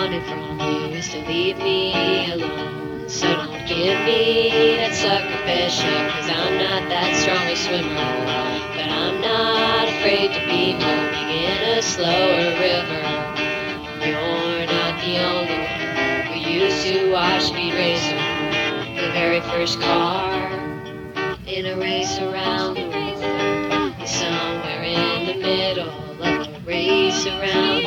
wanted from you is to leave me alone. So don't give me that sucker pressure, 'cause I'm not that strong a swimmer. But I'm not afraid to be moving in a slower river. You're not the only one who used to watch Speed Racer, the very first car in a race around the world. Somewhere in the middle of the race around